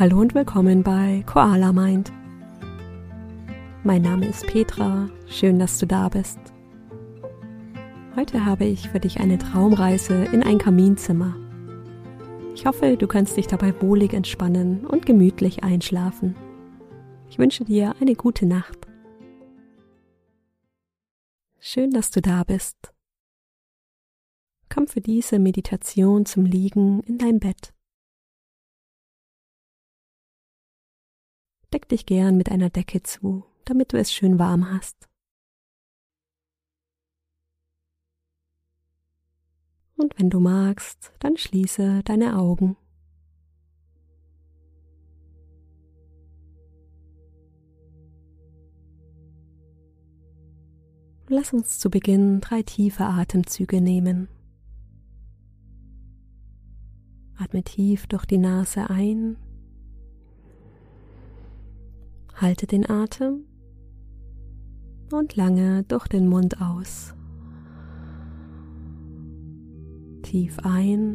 Hallo und willkommen bei Koala Mind. Mein Name ist Petra, schön, dass du da bist. Heute habe ich für dich eine Traumreise in ein Kaminzimmer. Ich hoffe, du kannst dich dabei wohlig entspannen und gemütlich einschlafen. Ich wünsche dir eine gute Nacht. Schön, dass du da bist. Komm für diese Meditation zum Liegen in dein Bett. Deck dich gern mit einer Decke zu, damit du es schön warm hast. Und wenn du magst, dann schließe deine Augen. Lass uns zu Beginn 3 tiefe Atemzüge nehmen. Atme tief durch die Nase ein. Halte den Atem und lange durch den Mund aus. Tief ein,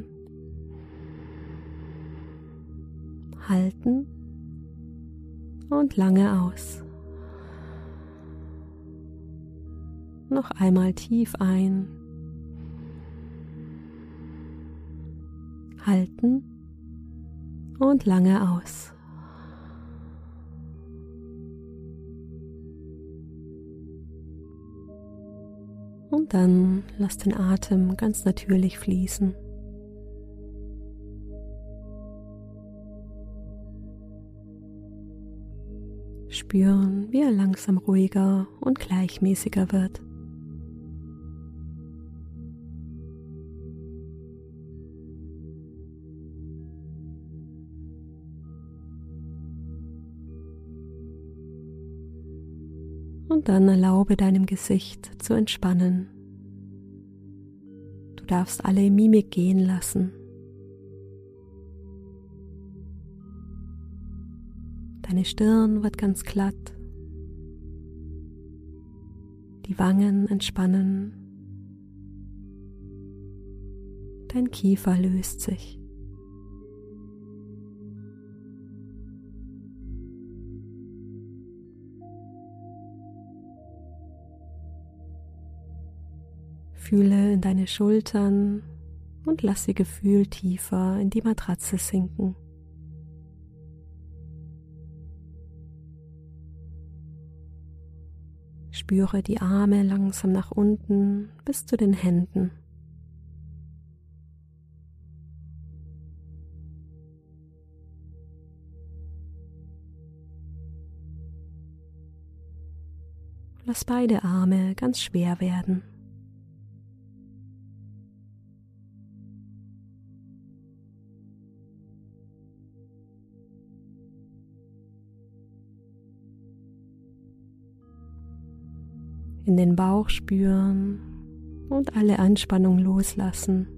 halten und lange aus. Noch einmal tief ein, halten und lange aus. Und dann lass den Atem ganz natürlich fließen. Spüren, wie er langsam ruhiger und gleichmäßiger wird. Und dann erlaube deinem Gesicht zu entspannen. Du darfst alle Mimik gehen lassen. Deine Stirn wird ganz glatt. Die Wangen entspannen. Dein Kiefer löst sich. Fühle in deine Schultern und lass ihr Gefühl tiefer in die Matratze sinken. Spüre die Arme langsam nach unten bis zu den Händen. Lass beide Arme ganz schwer werden. In den Bauch spüren und alle Anspannung loslassen.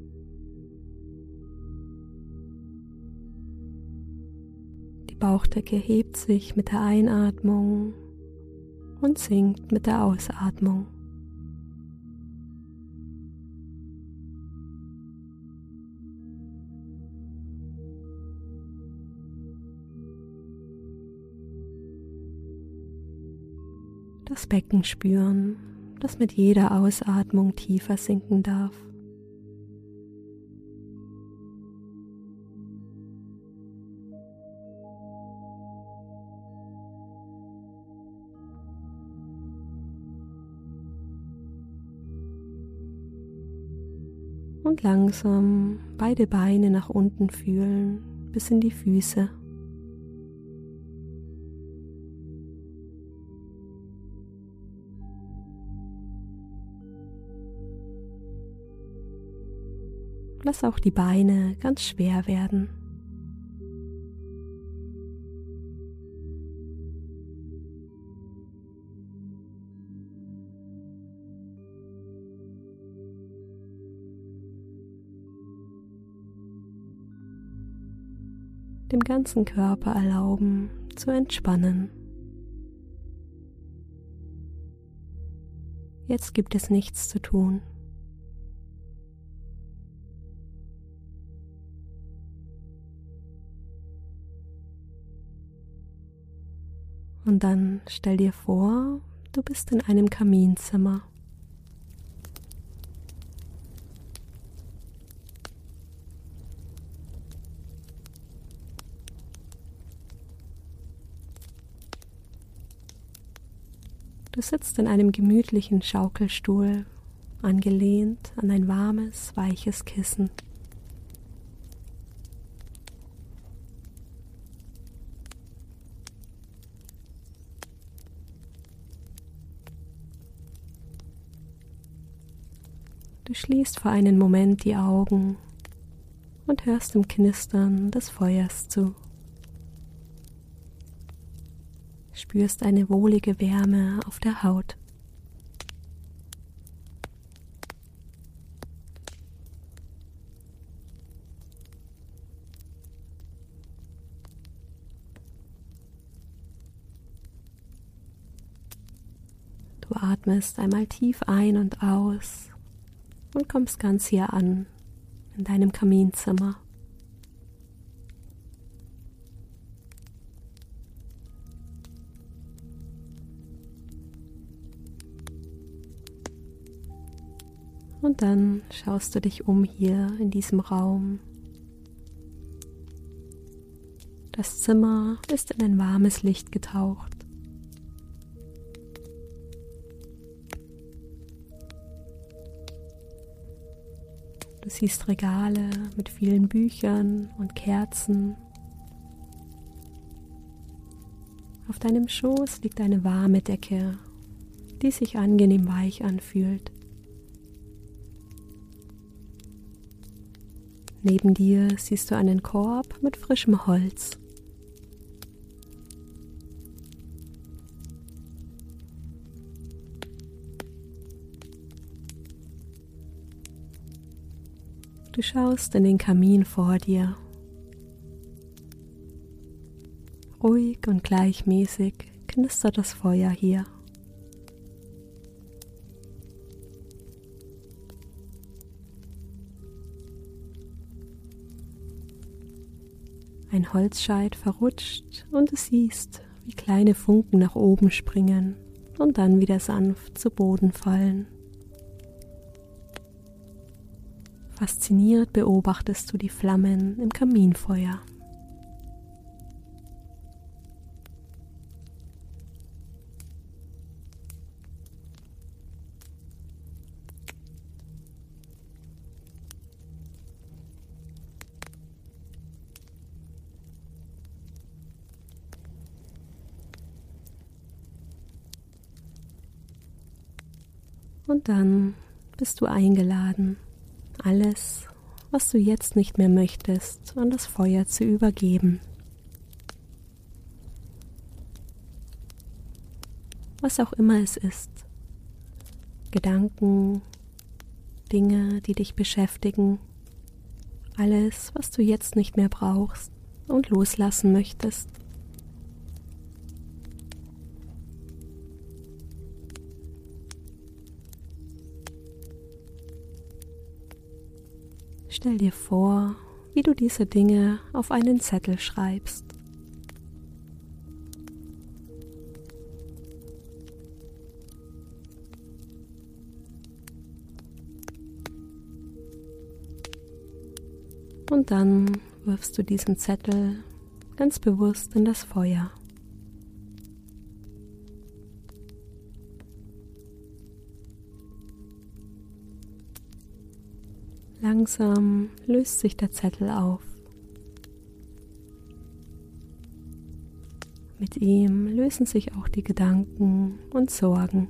Die Bauchdecke hebt sich mit der Einatmung und sinkt mit der Ausatmung. Das Becken spüren, das mit jeder Ausatmung tiefer sinken darf. Und langsam beide Beine nach unten fühlen, bis in die Füße. Lass auch die Beine ganz schwer werden. Dem ganzen Körper erlauben, zu entspannen. Jetzt gibt es nichts zu tun. Und dann stell dir vor, du bist in einem Kaminzimmer. Du sitzt in einem gemütlichen Schaukelstuhl, angelehnt an ein warmes, weiches Kissen. Du schließt für einen Moment die Augen und hörst dem Knistern des Feuers zu. Spürst eine wohlige Wärme auf der Haut. Du atmest einmal tief ein und aus und kommst ganz hier an, in deinem Kaminzimmer. Und dann schaust du dich um hier in diesem Raum. Das Zimmer ist in ein warmes Licht getaucht. Du siehst Regale mit vielen Büchern und Kerzen. Auf deinem Schoß liegt eine warme Decke, die sich angenehm weich anfühlt. Neben dir siehst du einen Korb mit frischem Holz. Du schaust in den Kamin vor dir. Ruhig und gleichmäßig knistert das Feuer hier. Ein Holzscheit verrutscht und du siehst, wie kleine Funken nach oben springen und dann wieder sanft zu Boden fallen. Fasziniert beobachtest du die Flammen im Kaminfeuer. Und dann bist du eingeladen, alles, was du jetzt nicht mehr möchtest, an das Feuer zu übergeben. Was auch immer es ist. Gedanken, Dinge, die dich beschäftigen, alles, was du jetzt nicht mehr brauchst und loslassen möchtest. Stell dir vor, wie du diese Dinge auf einen Zettel schreibst. Und dann wirfst du diesen Zettel ganz bewusst in das Feuer. Langsam löst sich der Zettel auf. Mit ihm lösen sich auch die Gedanken und Sorgen.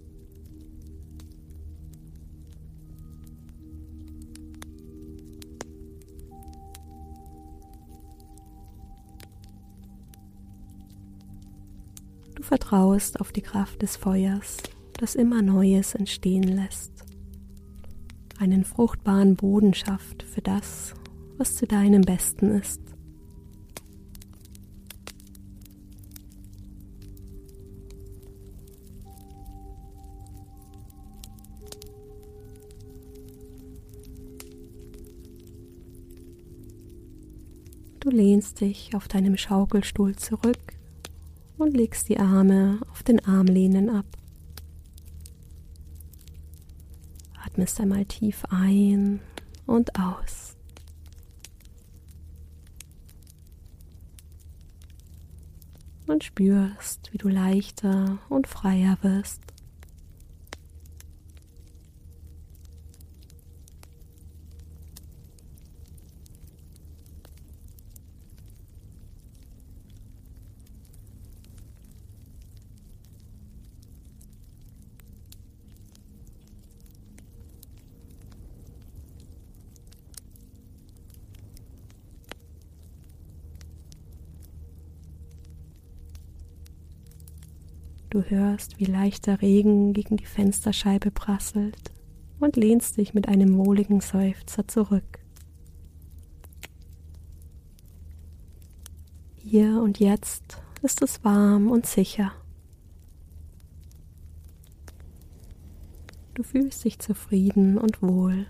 Du vertraust auf die Kraft des Feuers, das immer Neues entstehen lässt. Einen fruchtbaren Boden schafft für das, was zu deinem Besten ist. Du lehnst dich auf deinem Schaukelstuhl zurück und legst die Arme auf den Armlehnen ab. Atmest einmal tief ein und aus. Und spürst, wie du leichter und freier wirst. Du hörst, wie leichter Regen gegen die Fensterscheibe prasselt und lehnst dich mit einem wohligen Seufzer zurück. Hier und jetzt ist es warm und sicher. Du fühlst dich zufrieden und wohl.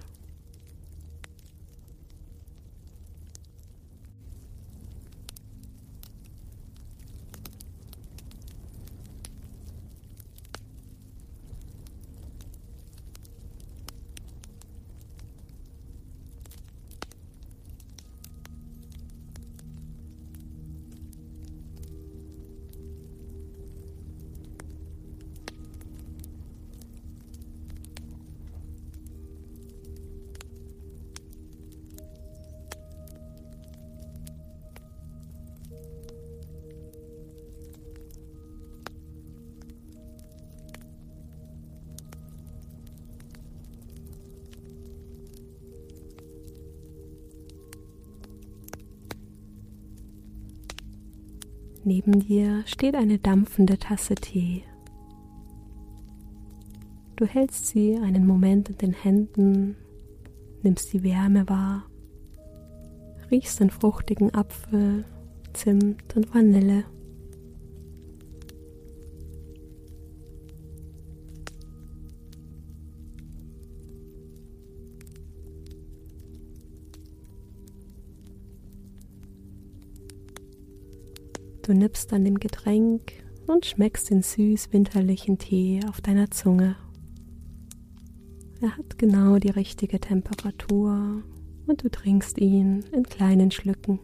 Neben dir steht eine dampfende Tasse Tee. Du hältst sie einen Moment in den Händen, nimmst die Wärme wahr, riechst den fruchtigen Apfel, Zimt und Vanille. Du nippst an dem Getränk und schmeckst den süß-winterlichen Tee auf deiner Zunge. Er hat genau die richtige Temperatur und du trinkst ihn in kleinen Schlücken.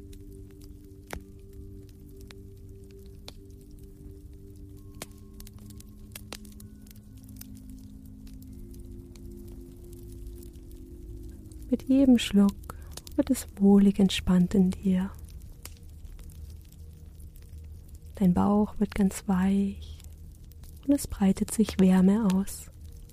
Mit jedem Schluck wird es wohlig entspannt in dir. Dein Bauch wird ganz weich und es breitet sich Wärme aus.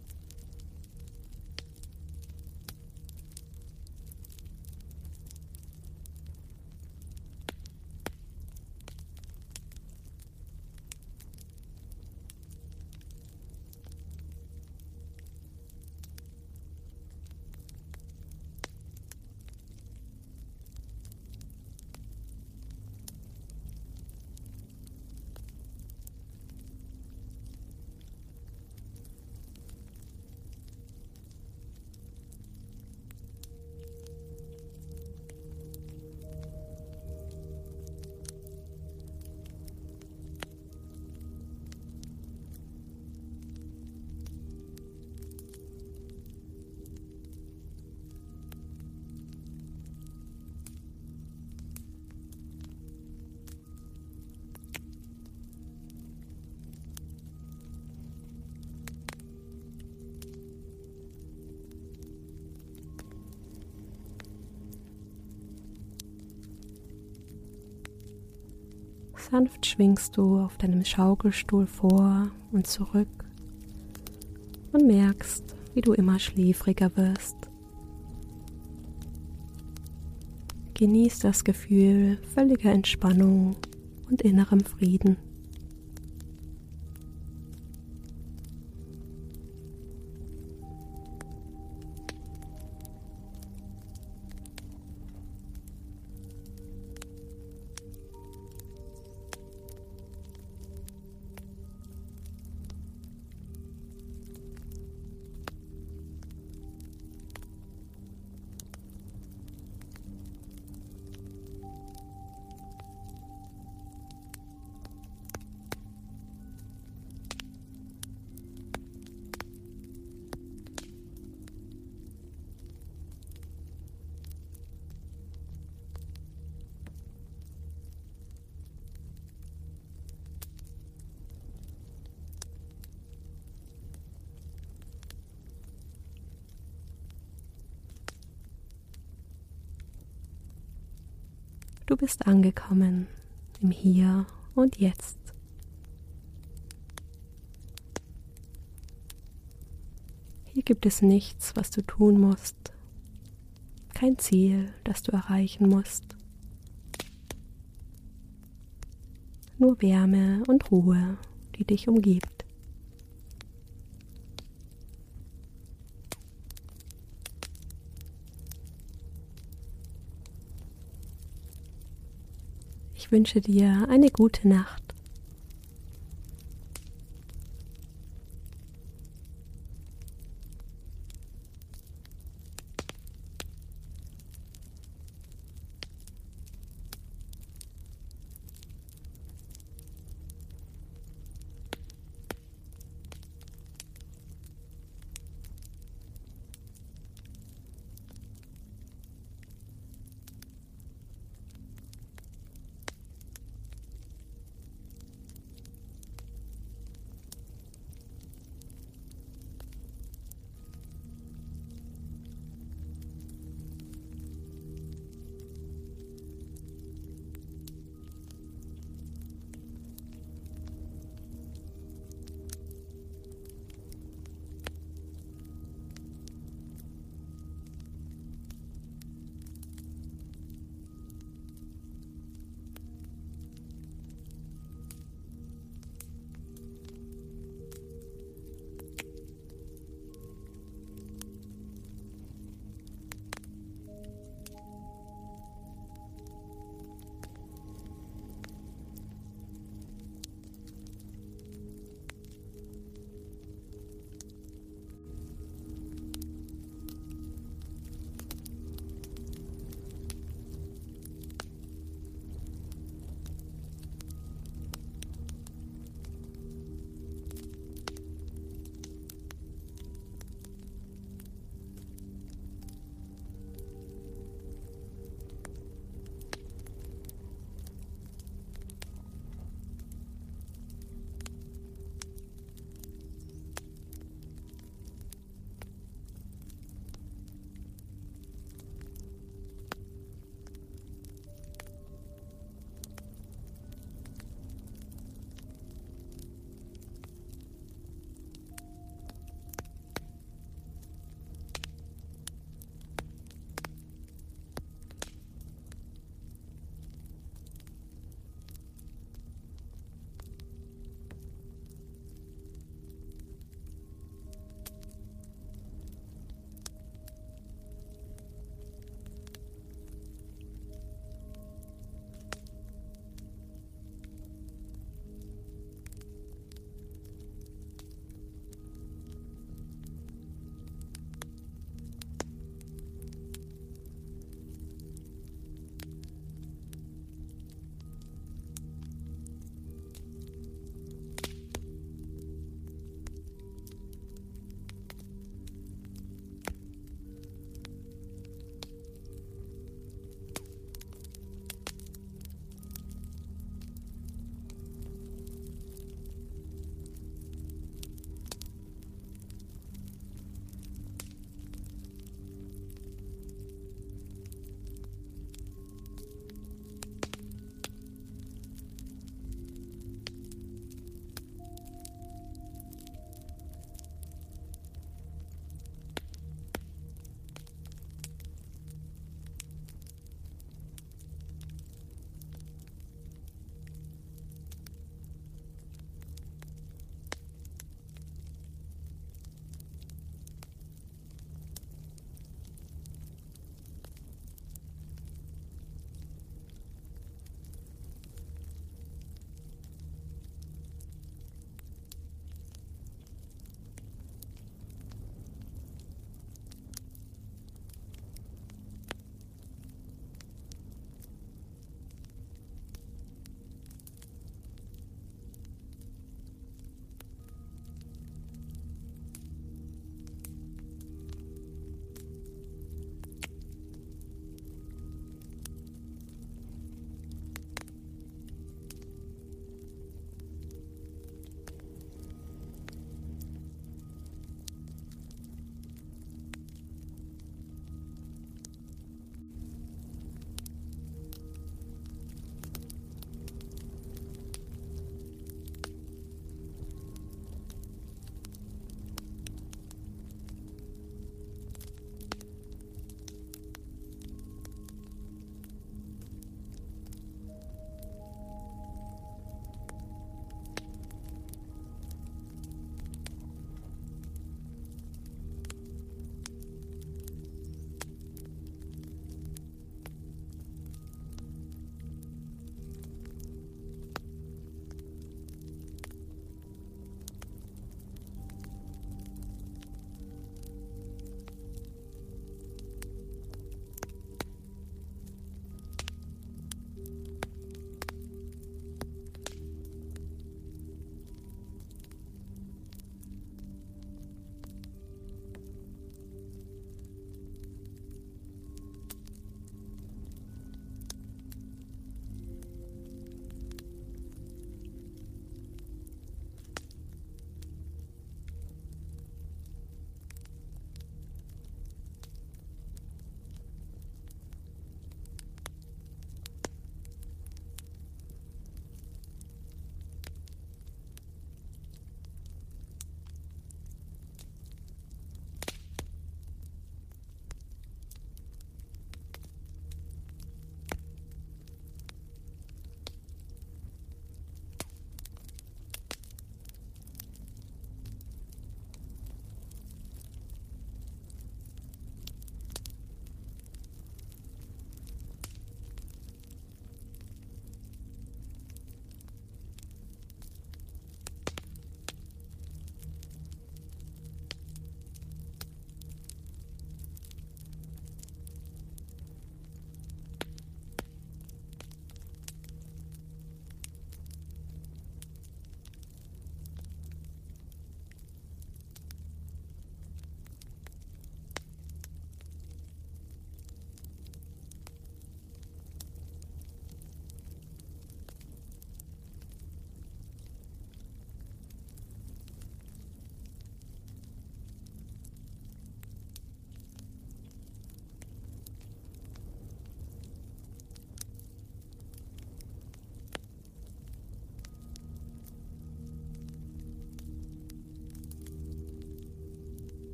Sanft schwingst du auf deinem Schaukelstuhl vor und zurück und merkst, wie du immer schläfriger wirst. Genieß das Gefühl völliger Entspannung und innerem Frieden. Du bist angekommen im Hier und Jetzt. Hier gibt es nichts, was du tun musst, kein Ziel, das du erreichen musst. Nur Wärme und Ruhe, die dich umgibt. Ich wünsche dir eine gute Nacht.